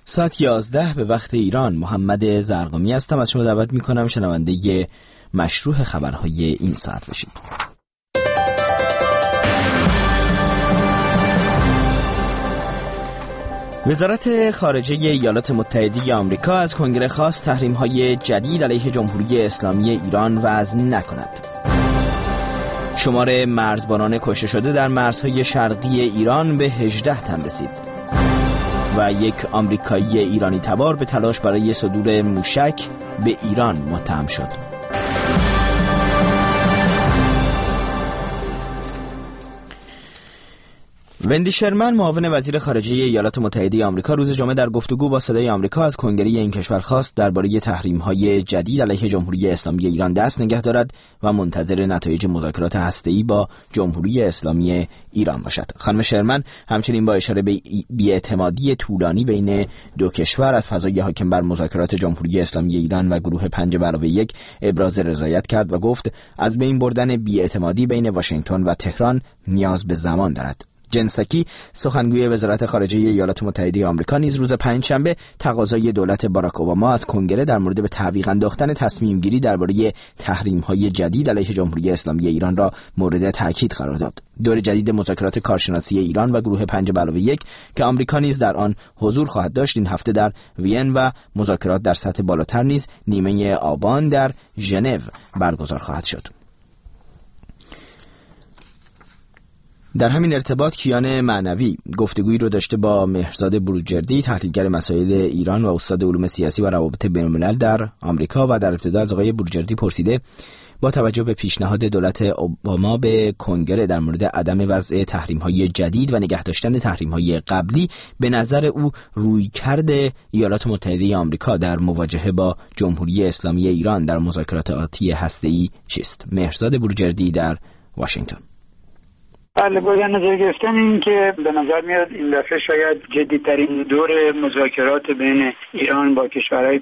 ساعت 11 به وقت ایران. محمد زرقامی هستم. از شما دعوت میکنم شنونده مشروع خبرهای این ساعت باشید. وزارت خارجه ایالات متحده آمریکا از کنگره خواست تحریم‌های جدید علیه جمهوری اسلامی ایران وضع نکند. شمار مرزبانان کشته شده در مرزهای شرقی ایران به 18 تن رسید و یک آمریکایی ایرانی تبار به تلاش برای صدور موشک به ایران متهم شد. وندی شرمن معاون وزیر خارجه ایالات متحده آمریکا روز جمعه در گفتگو با صدای آمریکا از کنگره این کشور خواست درباره تحریم‌های جدید علیه جمهوری اسلامی ایران دست نگه دارد و منتظر نتایج مذاکرات هسته‌ای با جمهوری اسلامی ایران باشد. خانم شرمن همچنین با اشاره به بی‌اعتمادی طولانی بین دو کشور از فضای حاکم بر مذاکرات جمهوری اسلامی ایران و گروه 5+1 ابراز رضایت کرد و گفت از بین بردن بی‌اعتمادی بین واشنگتن و تهران نیاز به زمان دارد. جن ساکی سخنگوی وزارت خارجه ایالات متحده آمریکا نیز روز پنجشنبه تقاضای دولت باراک اوباما از کنگره در مورد به تعویق انداختن تصمیم گیری درباره تحریم‌های جدید علیه جمهوری اسلامی ایران را مورد تاکید قرار داد. دور جدید مذاکرات کارشناسی ایران و گروه 5+1 که آمریکا نیز در آن حضور خواهد داشت این هفته در وین و مذاکرات در سطح بالاتر نیز نیمه آبان در ژنو برگزار خواهد شد. در همین ارتباط کیان معنوی گفتگویی رو داشته با مهرزاد بروجردی، تحلیلگر مسائل ایران و استاد علوم سیاسی و روابط بین‌الملل در آمریکا، و در ابتدا از آقای بروجردی پرسیده با توجه به پیشنهاد دولت اوباما به کنگره در مورد عدم وضع تحریم‌های جدید و نگه داشتن تحریم‌های قبلی، به نظر او رویکرد ایالات متحده آمریکا در مواجهه با جمهوری اسلامی ایران در مذاکرات آتی هسته‌ای چیست؟ مهرزاد بروجردی در واشنگتن. بله، باید نظر گرفتن این که به نظر میاد این دفعه شاید جدی‌ترین دور مذاکرات بین ایران با کشورهای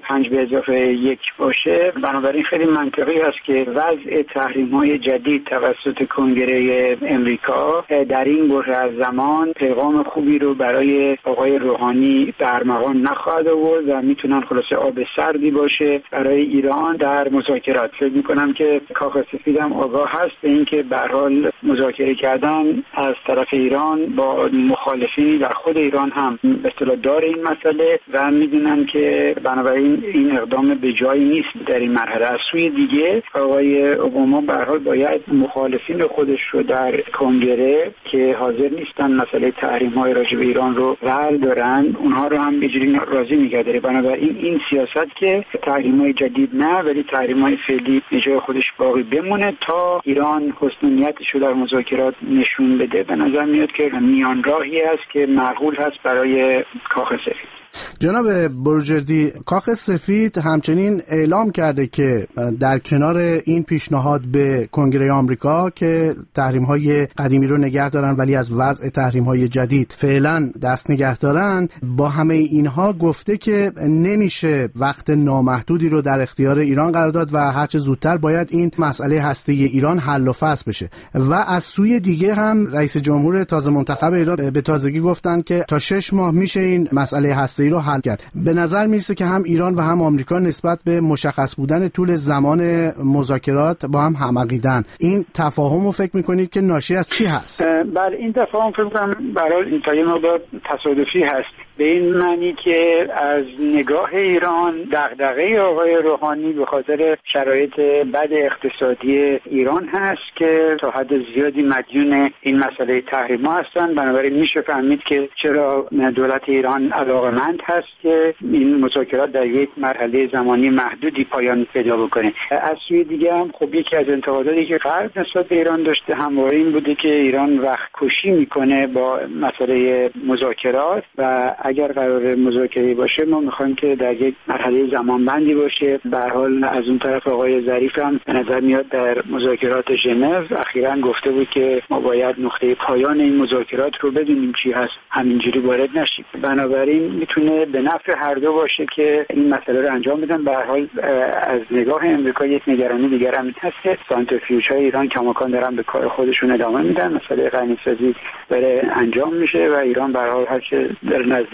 5+1 باشه. بنابراین خیلی منطقی است که وضع تحریم‌های جدید توسط کنگره امریکا در این بره از زمان پیغام خوبی رو برای آقای روحانی در مقام نخواهد آورد و میتونن خلاصه آب سردی باشه برای ایران در مذاکرات. فکر می‌کنم که کاخ سفید هم آگاه هست به اینکه به هر حال مذاکره کردن از طرف ایران با مخالفینی در خود ایران هم به اصطلاح داره این مسئله و میدونن که بنابراین این اقدام به جایی نیست در این مرحله. از سوی دیگه آقای اوباما به هر حال باید مخالفین خودش رو در کنگره که حاضر نیستن مسئله تحریم‌های راجع به ایران رو رأی دارن اونها رو هم به جوری راضی نگه داره. بنابراین این سیاست که تحریم‌های جدید نه ولی تحریم‌های فعلی به جای خودش باقی بمونه تا ایران حسن نیتش رو در مذاکرات نشون بده، به نظر میاد که میان راهی است که معقول هست برای کاخ سفید. جناب بروجردی، کاخ سفید همچنین اعلام کرده که در کنار این پیشنهاد به کنگره آمریکا که تحریم‌های قدیمی رو نگه دارن ولی از وضع تحریم‌های جدید فعلا دست نگه دارن، با همه اینها گفته که نمیشه وقت نامحدودی رو در اختیار ایران قرار داد و هرچه زودتر باید این مسئله هسته‌ای ایران حل و فصل بشه. و از سوی دیگه هم رئیس جمهور تازه منتخب ایران به تازگی گفتن که تا 6 ماه میشه این مسئله هسته‌ای رو حل کرد. به نظر میرسه که هم ایران و هم آمریکا نسبت به مشخص بودن طول زمان مذاکرات با هم همعقیدن. این تفاهم رو فکر میکنید که ناشی از چی هست؟ بله، این تفاهم فکر کنم برای این تا یه مقدار تصادفی هست، به این معنی که از نگاه ایران دغدغه آقای روحانی به خاطر شرایط بد اقتصادی ایران هست که تا حد زیادی مدیون این مسئله تحریم‌ها هستند. بنابراین میشه فهمید که چرا دولت ایران علاقمند هست که این مذاکرات در یک مرحله زمانی محدودی پایان پیدا بکنه. از سوی دیگه هم خب یکی از انتقاداتی که غرب نسبت به ایران داشته همواره این بوده که ایران وقت کشی میکنه با مسئله مذاکرات و اگر قرار مذاکره باشه ما میخوایم که در یک مرحله زمانبندی باشه. به هر حال از اون طرف آقای ظریف هم به نظر میاد در مذاکرات ژنو اخیراً گفته بود که ما باید نقطه پایان این مذاکرات رو بدونیم چی هست، همینجوری وارد نشیم. بنابراین میتونه به نفع هر دو باشه که این مسئله رو انجام بدن. به هر حال از نگاه امریکا یک نگرانی دیگر هم هست که سانتریفیوژهای ایران کماکان دارن به کار خودشون ادامه میدن، مسئله غنیسازی داره انجام میشه و ایران به هر حال هر چه در نزدیک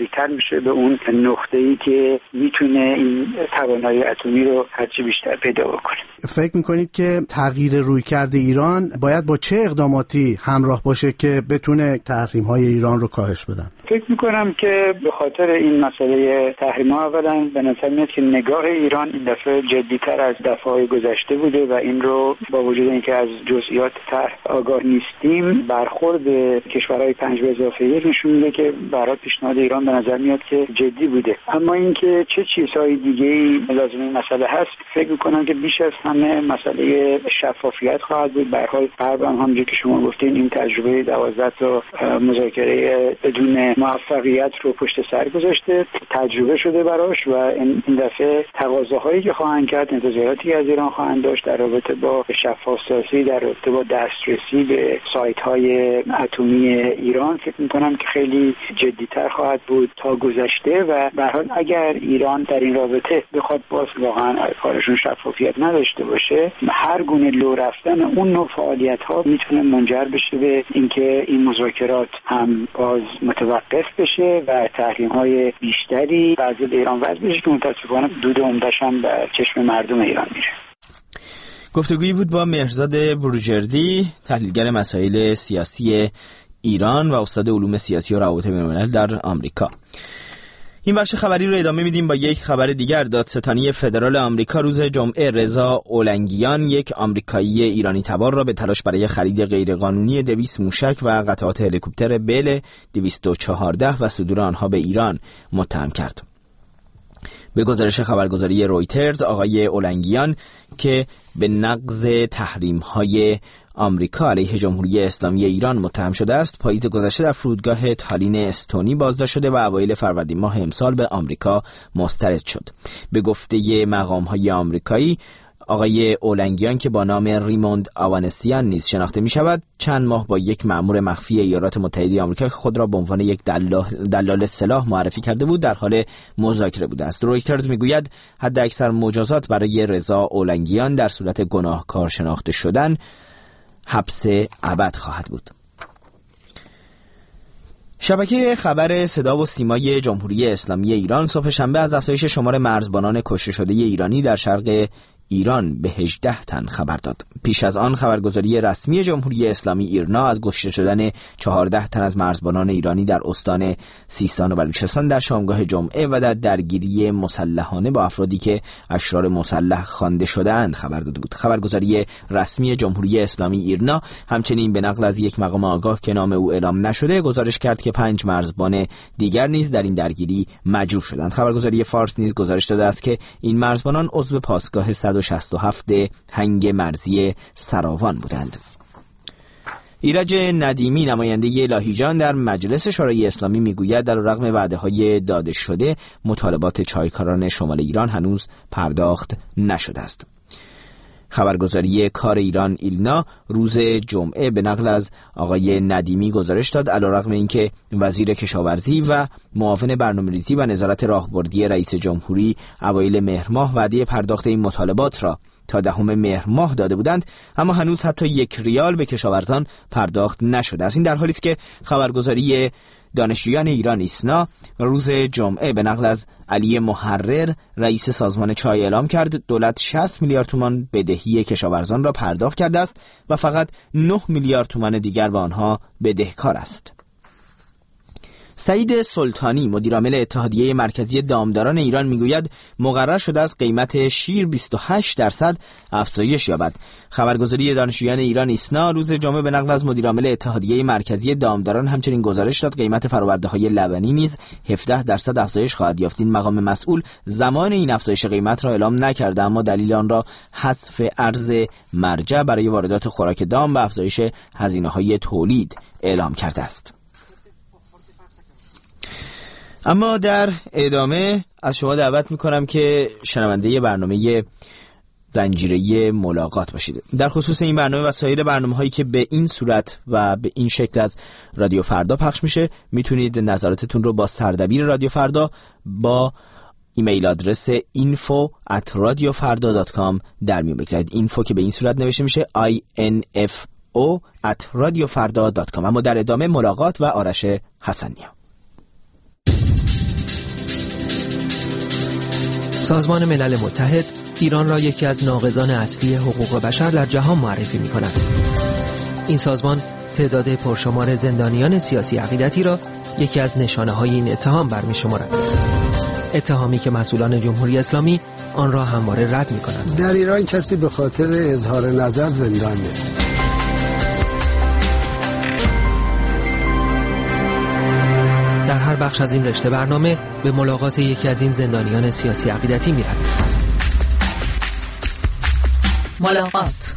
نزدیکتر میشه به اون نقطه‌ای که میتونه این توانایی اتمی رو هرچی بیشتر پیدا بکنه. فکر میکنید که تغییر رویکرد ایران باید با چه اقداماتی همراه باشه که بتونه تحریم‌های ایران رو کاهش بدن؟ فکر میکنم که به خاطر این مسئله تحریم‌ها اولا به نظر میاد که نگاه ایران این دفعه جدی‌تر از دفعه‌های گذشته بوده و این رو با وجود اینکه از جزئیات طرح آگاه نیستیم، برخورد کشورهای 5+1 نشون میده که برای پیشنهاد ایران به نظر میاد که جدی بوده. اما اینکه چه چیزهای دیگه‌ای لازم این مسئله هست، فکر میکنم که بیش از همه مسئله شفافیت خواهد بود. به هر حال غرب هم همونجوری که شما گفتین این تجربه 12 تا مذاکره بدون موفقیت رو پشت سر گذاشته، تجربه شده براش و این دفعه تقاضاهایی که خواهند کرد، انتظاراتی از ایران خواهند داشت در رابطه با شفاف‌سازی، در رابطه با دسترسی به سایت‌های اتمی ایران، فکر می‌کنم که خیلی جدی‌تر خواهد بود تا گذشته و به هر حال اگر ایران در این رابطه بخواد باز واقعا کارشون شفافیت نداشته باشه، هر گونه لو رفتن اون نوع فعالیت‌ها میتونه منجر بشه به اینکه این مذاکرات هم باز متوقف بشه و تحریم‌های بیشتری بر ضد ایران وضع بشه که متأسفانه دود عمده‌ش هم به چشم مردم ایران میره. گفتگویی بود با مهرزاد بروجردی، تحلیلگر مسائل سیاسی ایران و استاد علوم سیاسی و روابط بین‌الملل در آمریکا. این بخش خبری رو ادامه میدیم با یک خبر دیگر. دادستانی فدرال آمریکا روز جمعه رضا اولنگیان، یک آمریکایی ایرانی تبار را به تلاش برای خرید غیرقانونی 200 موشک و قطعات هلیکوپتر بل 214 و صدور آنها به ایران متهم کرد. به گزارش خبرگزاری رویترز، آقای اولنگیان که به نقض تحریم‌های آمریکا علیه جمهوری اسلامی ایران متهم شده است، پاییز گذشته در فرودگاه تالین استونی بازداشت شده و اوایل فروردین ماه امسال به آمریکا مسترد شد. به گفته مقام‌های آمریکایی، آقای اولنگیان که با نام ریموند آوانسیان نیز شناخته می شود، چند ماه با یک مأمور مخفی ایالات متحده آمریکا که خود را به عنوان یک دلال سلاح معرفی کرده بود در حال مذاکره بوده است. رویترز می گوید حد اکثر مجازات برای رضا اولنگیان در صورت گناهکار شناخته شدن حبس ابد خواهد بود. شبکه خبر صدا و سیمای جمهوری اسلامی ایران صبح شنبه از افزایش شمار مرزبانان کشته شده ایرانی در شرق ایران به 18 تن خبر داد. پیش از آن خبرگزاری رسمی جمهوری اسلامی ایرنا از کشته شدن 14 تن از مرزبانان ایرانی در استان سیستان و بلوچستان در شامگاه جمعه و در درگیری مسلحانه با افرادی که اشرار مسلح خوانده شده‌اند خبر داده بود. خبرگزاری رسمی جمهوری اسلامی ایرنا همچنین به نقل از یک مقام آگاه که نام او اعلام نشده گزارش کرد که 5 مرزبان دیگر نیز در این درگیری مجروح شدند. خبرگزاری فارس نیز گزارش داده است که این مرزبانان عضو پاسگاه 167 هنگ مرزی سراوان بودند. ایرج ندیمی نماینده لاهیجان در مجلس شورای اسلامی میگوید علیرغم وعده‌های داده شده مطالبات چایکاران شمال ایران هنوز پرداخت نشده است. خبرگزاری کار ایران ایلنا روز جمعه به نقل از آقای ندیمی گزارش داد علیرغم اینکه وزیر کشاورزی و معاون برنامه‌ریزی و نظارت راهبردی رئیس جمهوری اوایل مهر ماه وعده پرداخت این مطالبات را تا 10 مهر ماه داده بودند، اما هنوز حتی 1 ریال به کشاورزان پرداخت نشده است. این در حالی است که خبرگزاری دانشجویان ایران ایسنا روز جمعه به نقل از علی محرر رئیس سازمان چای اعلام کرد دولت 60 میلیارد تومان بدهی کشاورزان را پرداخت کرده است و فقط 9 میلیارد تومان دیگر به آنها بدهکار است. سعید سلطانی مدیرعامل اتحادیه مرکزی دامداران ایران میگوید مقرر شده است قیمت شیر 28% افزایش یابد. خبرگزاری دانشجویان ایران ایسنا روز جمعه به نقل از مدیرعامل اتحادیه مرکزی دامداران همچنین گزارش داد قیمت فرآورده‌های لبنی نیز 17% افزایش خواهد یافت. این مقام مسئول زمان این افزایش قیمت را اعلام نکرده، اما دلیل آن را حذف ارز مرجع برای واردات خوراک دام و افزایش هزینه‌های تولید اعلام کرده است. اما در ادامه از شما دعوت میکنم که شنونده برنامه زنجیره ملاقات باشید. در خصوص این برنامه و سایر برنامه‌هایی که به این صورت و به این شکل از رادیو فردا پخش میشه میتونید نظراتتون رو با سردبیر رادیو فردا با ایمیل آدرس info@radiofarda.com در میون بگذارید. اینفو که به این صورت نوشته میشه info@radiofarda.com. اما در ادامه ملاقات و آرش حسنیا. سازمان ملل متحد ایران را یکی از ناقضان اصلی حقوق بشر در جهان معرفی می‌کند. این سازمان تعداد پرشمار زندانیان سیاسی عقیدتی را یکی از نشانه‌های این اتهام برمی‌شمارد. اتهامی که مسئولان جمهوری اسلامی آن را همواره رد می‌کنند. در ایران کسی به خاطر اظهار نظر زندان نیست. در هر بخش از این رشته برنامه به ملاقات یکی از این زندانیان سیاسی عقیدتی می‌رویم. ملاقات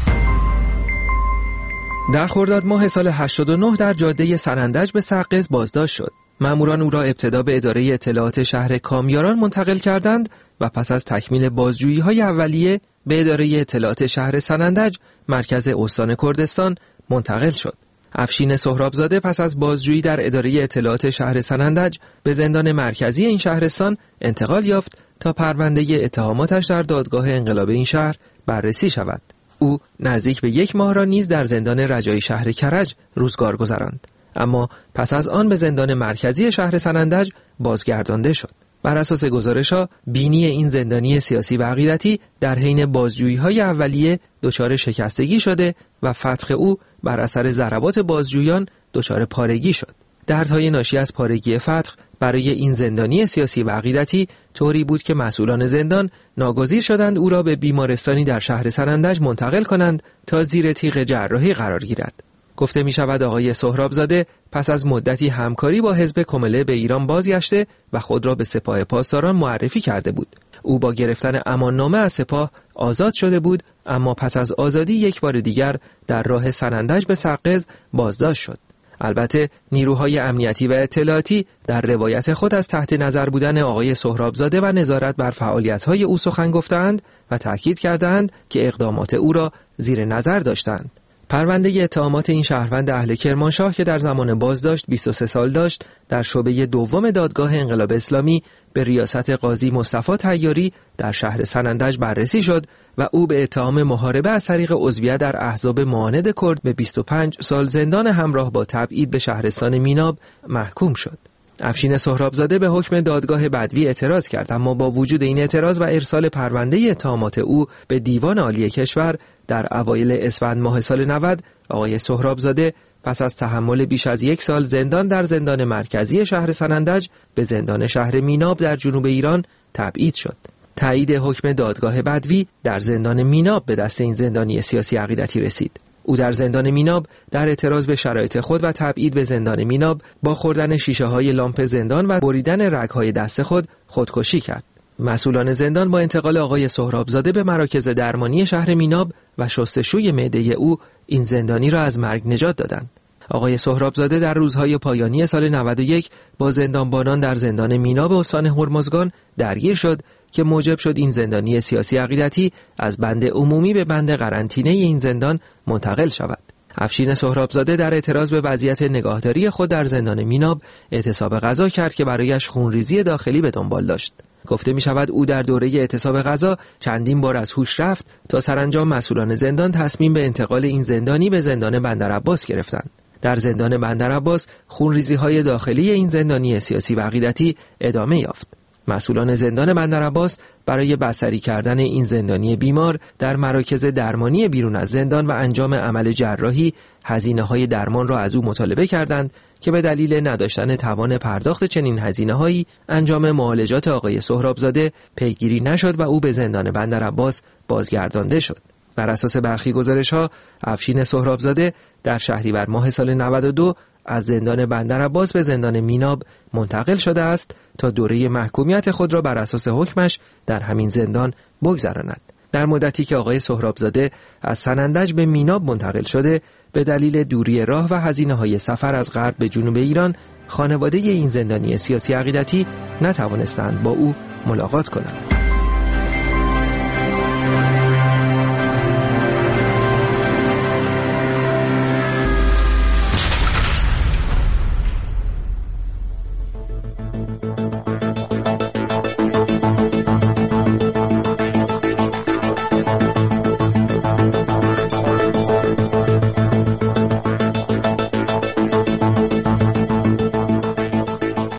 در خرداد ماه سال 89 در جاده سنندج به سقز بازداشت شد. ماموران او را ابتدا به اداره اطلاعات شهر کامیاران منتقل کردند و پس از تکمیل بازجویی‌های اولیه به اداره اطلاعات شهر سنندج مرکز استان کردستان منتقل شد. افشین سهرابزاده پس از بازجویی در اداره اطلاعات شهر سنندج به زندان مرکزی این شهرستان انتقال یافت تا پرونده اتهاماتش در دادگاه انقلاب این شهر بررسی شود. او نزدیک به 1 ماه را نیز در زندان رجایی شهر کرج روزگار گذراند، اما پس از آن به زندان مرکزی شهر سنندج بازگردانده شد. بر اساس گزارش‌ها بینی این زندانی سیاسی و عقیدتی در حین بازجویی‌های اولیه دچار شکستگی شده و فتح او بر اثر ضربات بازجویان دچار پارگی شد. دردهای ناشی از پارگی فتح برای این زندانی سیاسی و عقیدتی طوری بود که مسئولان زندان ناگزیر شدند او را به بیمارستانی در شهر سنندج منتقل کنند تا زیر تیغ جراحی قرار گیرد. گفته می شود آقای سهرابزاده پس از مدتی همکاری با حزب کمله به ایران بازگشته و خود را به سپاه پاسداران معرفی کرده بود. او با گرفتن اماننامه از سپاه آزاد شده بود، اما پس از آزادی یک بار دیگر در راه سنندج به سقز بازداشت شد. البته نیروهای امنیتی و اطلاعاتی در روایت خود از تحت نظر بودن آقای سهرابزاده و نظارت بر فعالیت‌های او سخن گفتند و تأکید کردند که اقدامات او را زیر نظر داشتند. پرونده اتهامات این شهروند اهل کرمانشاه که در زمان بازداشت 23 سال داشت در شعبه دوم دادگاه انقلاب اسلامی به ریاست قاضی مصطفی طیاری در شهر سنندج بررسی شد و او به اتهام محاربه از طریق عضویت در احزاب معاند کرد به 25 سال زندان همراه با تبعید به شهرستان میناب محکوم شد. افشین سهرابزاده به حکم دادگاه بدوی اعتراض کرد، اما با وجود این اعتراض و ارسال پرونده اتهامات او به دیوان عالی کشور در اوایل اسفند ماه سال 90 آقای سهرابزاده پس از تحمل بیش از 1 سال زندان در زندان مرکزی شهر سنندج به زندان شهر میناب در جنوب ایران تبعید شد. تایید حکم دادگاه بدوی در زندان میناب به دست این زندانی سیاسی عقیدتی رسید. او در زندان میناب در اعتراض به شرایط خود و تبعید به زندان میناب با خوردن شیشه‌های لامپ زندان و بریدن رگ‌های دست خود خودکشی کرد. مسئولان زندان با انتقال آقای سهرابزاده به مراکز درمانی شهر میناب و شستشوی معده او این زندانی را از مرگ نجات دادند. آقای سهرابزاده در روزهای پایانی سال 91 با زندانبانان در زندان میناب استان هرمزگان درگیر شد که موجب شد این زندانی سیاسی عقیدتی از بند عمومی به بند قرنطینه این زندان منتقل شود. افشین سهرابزاده در اعتراض به وضعیت نگاهداری خود در زندان میناب اعتصاب غذا کرد که برایش خونریزی داخلی به دنبال داشت. گفته می شود او در دوره اعتصاب غذا چندین بار از هوش رفت تا سرانجام مسئولان زندان تصمیم به انتقال این زندانی به زندان بندرعباس گرفتند. در زندان بندرعباس خونریزی‌های داخلی این زندانی سیاسی و عقیدتی ادامه یافت. مسئولان زندان بندرعباس برای بستری کردن این زندانی بیمار در مراکز درمانی بیرون از زندان و انجام عمل جراحی هزینه‌های درمان را از او مطالبه کردند که به دلیل نداشتن توان پرداخت چنین هزینه‌هایی انجام معالجات آقای سهرابزاده پیگیری نشد و او به زندان بندرعباس بازگردانده شد. بر اساس برخی گزارش‌ها افشین سهرابزاده در شهریور ماه سال 92 از زندان بندرعباس به زندان میناب منتقل شده است تا دوره محکومیت خود را بر اساس حکمش در همین زندان بگذراند. در مدتی که آقای سهرابزاده از سنندج به میناب منتقل شده، به دلیل دوری راه و هزینه‌های سفر از غرب به جنوب ایران، خانواده این زندانی سیاسی عقیدتی نتوانستند با او ملاقات کنند.